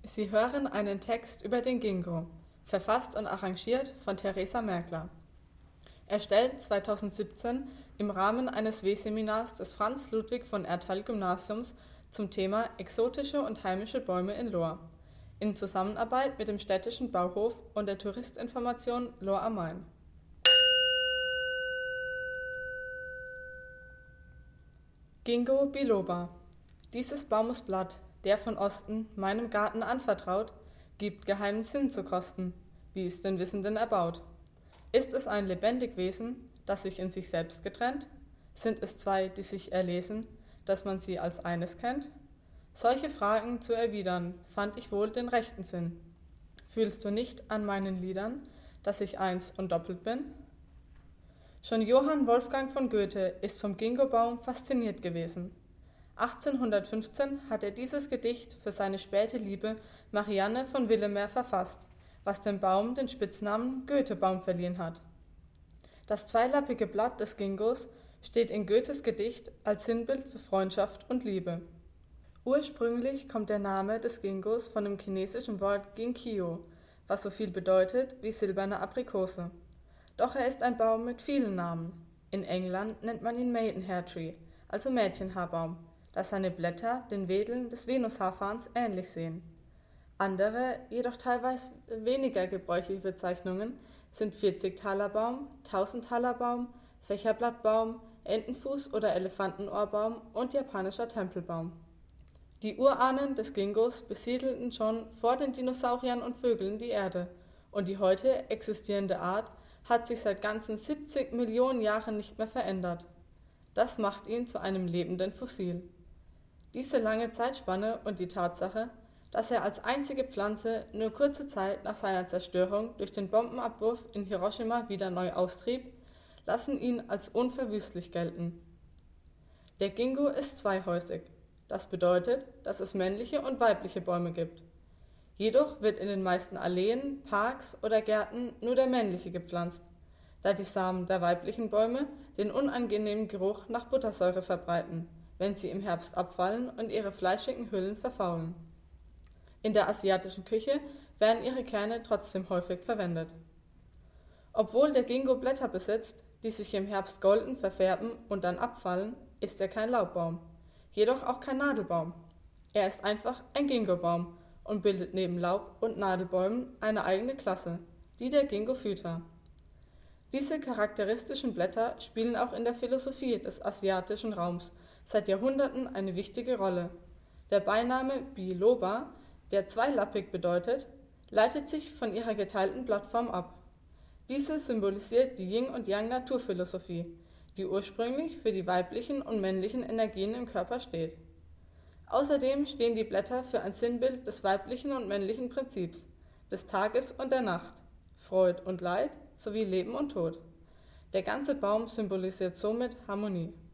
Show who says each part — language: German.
Speaker 1: Sie hören einen Text über den Ginkgo, verfasst und arrangiert von Theresa Merkler. Erstellt 2017 im Rahmen eines W-Seminars des Franz-Ludwig-von-Erthal-Gymnasiums zum Thema Exotische und heimische Bäume in Lohr, in Zusammenarbeit mit dem städtischen Bauhof und der Touristinformation Lohr am Main. Ginkgo biloba. Dieses Baumesblatt, der von Osten meinem Garten anvertraut, gibt geheimen Sinn zu kosten, wie es den Wissenden erbaut. Ist es ein lebendig Wesen, das sich in sich selbst getrennt? Sind es zwei, die sich erlesen, dass man sie als eines kennt? Solche Fragen zu erwidern, fand ich wohl den rechten Sinn. Fühlst du nicht an meinen Liedern, dass ich eins und doppelt bin? Schon Johann Wolfgang von Goethe ist vom Ginkgobaum fasziniert gewesen. 1815 hat er dieses Gedicht für seine späte Liebe Marianne von Willemer verfasst, was dem Baum den Spitznamen Goethebaum verliehen hat. Das zweilappige Blatt des Ginkgos steht in Goethes Gedicht als Sinnbild für Freundschaft und Liebe. Ursprünglich kommt der Name des Ginkgos von dem chinesischen Wort Ginkgo, was so viel bedeutet wie silberne Aprikose. Doch er ist ein Baum mit vielen Namen. In England nennt man ihn Maidenhair Tree, also Mädchenhaarbaum, da seine Blätter den Wedeln des Venushaarfahns ähnlich sehen. Andere, jedoch teilweise weniger gebräuchliche Bezeichnungen sind 40-Taler-Baum, 1000-Taler-Baum, Fächerblattbaum, Entenfuß- oder Elefantenohrbaum und japanischer Tempelbaum. Die Urahnen des Ginkgos besiedelten schon vor den Dinosauriern und Vögeln die Erde, und die heute existierende Art hat sich seit ganzen 70 Millionen Jahren nicht mehr verändert. Das macht ihn zu einem lebenden Fossil. Diese lange Zeitspanne und die Tatsache, dass er als einzige Pflanze nur kurze Zeit nach seiner Zerstörung durch den Bombenabwurf in Hiroshima wieder neu austrieb, lassen ihn als unverwüstlich gelten. Der Ginkgo ist zweihäusig. Das bedeutet, dass es männliche und weibliche Bäume gibt. Jedoch wird in den meisten Alleen, Parks oder Gärten nur der männliche gepflanzt, da die Samen der weiblichen Bäume den unangenehmen Geruch nach Buttersäure verbreiten, wenn sie im Herbst abfallen und ihre fleischigen Hüllen verfaulen. In der asiatischen Küche werden ihre Kerne trotzdem häufig verwendet. Obwohl der Ginkgo Blätter besitzt, die sich im Herbst golden verfärben und dann abfallen, ist er kein Laubbaum, jedoch auch kein Nadelbaum. Er ist einfach ein Ginkgobaum und bildet neben Laub- und Nadelbäumen eine eigene Klasse, die der Ginkgophyta. Diese charakteristischen Blätter spielen auch in der Philosophie des asiatischen Raums seit Jahrhunderten eine wichtige Rolle. Der Beiname biloba, der zweilappig bedeutet, leitet sich von ihrer geteilten Blattform ab. Diese symbolisiert die Yin- und Yang-Naturphilosophie, die ursprünglich für die weiblichen und männlichen Energien im Körper steht. Außerdem stehen die Blätter für ein Sinnbild des weiblichen und männlichen Prinzips, des Tages und der Nacht, Freud und Leid sowie Leben und Tod. Der ganze Baum symbolisiert somit Harmonie.